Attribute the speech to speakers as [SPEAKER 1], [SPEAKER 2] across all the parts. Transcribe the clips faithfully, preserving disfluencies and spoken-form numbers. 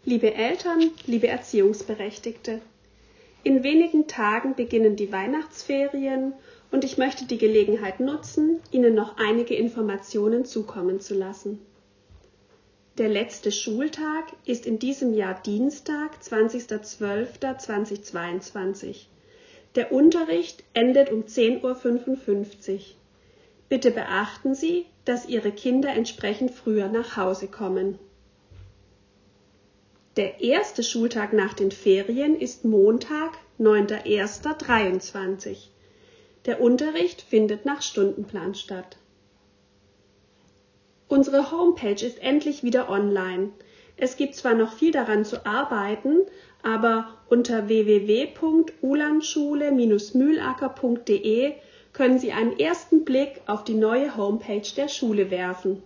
[SPEAKER 1] Liebe Eltern, liebe Erziehungsberechtigte, in wenigen Tagen beginnen die Weihnachtsferien und ich möchte die Gelegenheit nutzen, Ihnen noch einige Informationen zukommen zu lassen. Der letzte Schultag ist in diesem Jahr Dienstag, zwanzigster zwölfter zweitausendzweiundzwanzig. Der Unterricht endet um zehn Uhr fünfundfünfzig. Bitte beachten Sie, dass Ihre Kinder entsprechend früher nach Hause kommen. Der erste Schultag nach den Ferien ist Montag, neunter erster dreiundzwanzig. Der Unterricht findet nach Stundenplan statt. Unsere Homepage ist endlich wieder online. Es gibt zwar noch viel daran zu arbeiten, aber unter w w w punkt ulandschule Bindestrich mühlacker punkt de können Sie einen ersten Blick auf die neue Homepage der Schule werfen.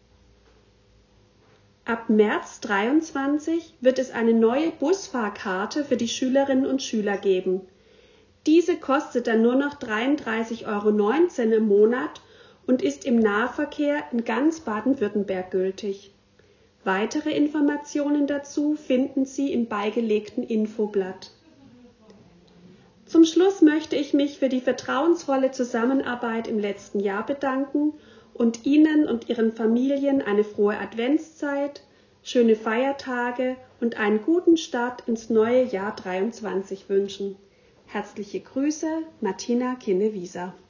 [SPEAKER 1] Ab März dreiundzwanzig wird es eine neue Busfahrkarte für die Schülerinnen und Schüler geben. Diese kostet dann nur noch dreiunddreißig Euro neunzehn im Monat und ist im Nahverkehr in ganz Baden-Württemberg gültig. Weitere Informationen dazu finden Sie im beigelegten Infoblatt. Zum Schluss möchte ich mich für die vertrauensvolle Zusammenarbeit im letzten Jahr bedanken und Ihnen und Ihren Familien eine frohe Adventszeit, schöne Feiertage und einen guten Start ins neue Jahr dreiundzwanzig wünschen. Herzliche Grüße, Martina Kinne-Wieser.